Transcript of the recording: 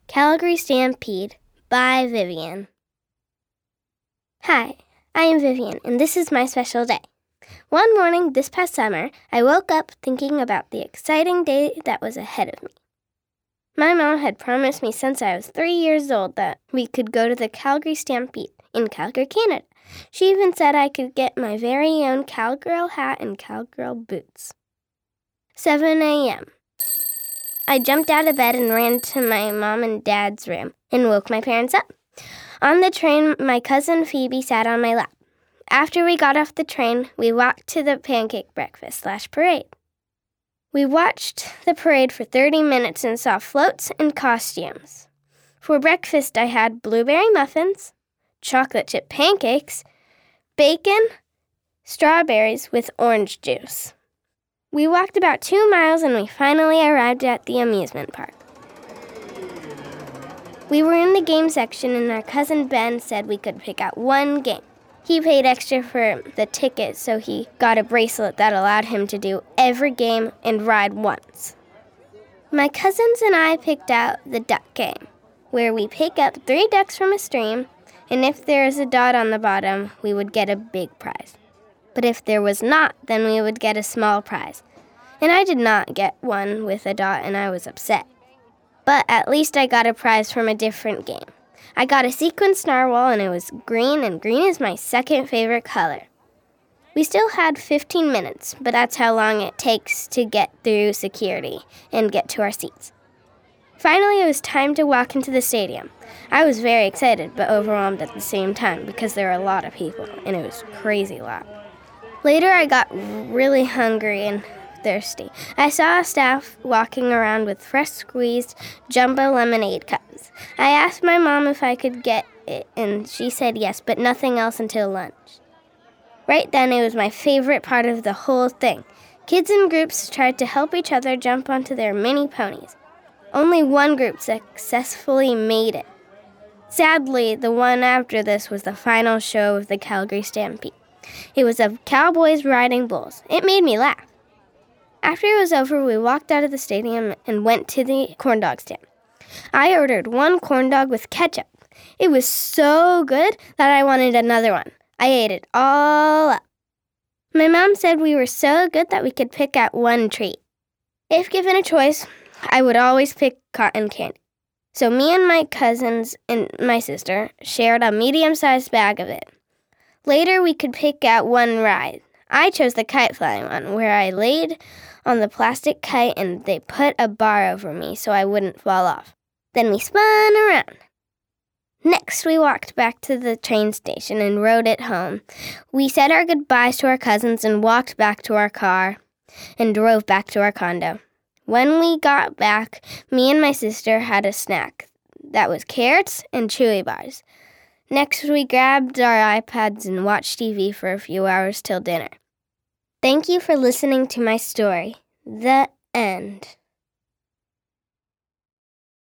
Calgary Stampede by Vivian. Hi, I am Vivian, and this is my special day. One morning this past summer, I woke up thinking about the exciting day that was ahead of me. My mom had promised me since I was 3 years old that we could go to the Calgary Stampede in Calgary, Canada. She even said I could get my very own cowgirl hat and cowgirl boots. 7 a.m. I jumped out of bed and ran to my mom and dad's room and woke my parents up. On the train, my cousin Phoebe sat on my lap. After we got off the train, we walked to the pancake breakfast/parade. We watched the parade for 30 minutes and saw floats and costumes. For breakfast, I had blueberry muffins, chocolate chip pancakes, bacon, strawberries with orange juice. We walked about 2 miles and we finally arrived at the amusement park. We were in the game section and our cousin Ben said we could pick out one game. He paid extra for the ticket, so he got a bracelet that allowed him to do every game and ride once. My cousins and I picked out the duck game, where we pick up 3 ducks from a stream, and if there is a dot on the bottom, we would get a big prize. But if there was not, then we would get a small prize. And I did not get one with a dot, and I was upset. But at least I got a prize from a different game. I got a sequins narwhal, and it was green, and green is my second favorite color. We still had 15 minutes, but that's how long it takes to get through security and get to our seats. Finally, it was time to walk into the stadium. I was very excited, but overwhelmed at the same time because there were a lot of people, and it was crazy loud. Later, I got really hungry and thirsty. I saw staff walking around with fresh squeezed jumbo lemonade cups. I asked my mom if I could get it, and she said yes, but nothing else until lunch. Right then, it was my favorite part of the whole thing. Kids in groups tried to help each other jump onto their mini ponies. Only one group successfully made it. Sadly, the one after this was the final show of the Calgary Stampede. It was of cowboys riding bulls. It made me laugh. After it was over, we walked out of the stadium and went to the corn dog stand. I ordered 1 corn dog with ketchup. It was so good that I wanted another one. I ate it all up. My mom said we were so good that we could pick out one treat. If given a choice, I would always pick cotton candy. So me and my cousins and my sister shared a medium-sized bag of it. Later, we could pick out one ride. I chose the kite flying one, where I laid on the plastic kite and they put a bar over me so I wouldn't fall off. Then we spun around. Next, we walked back to the train station and rode it home. We said our goodbyes to our cousins and walked back to our car and drove back to our condo. When we got back, me and my sister had a snack that was carrots and Chewy bars. Next, we grabbed our iPads and watched TV for a few hours till dinner. Thank you for listening to my story. The end.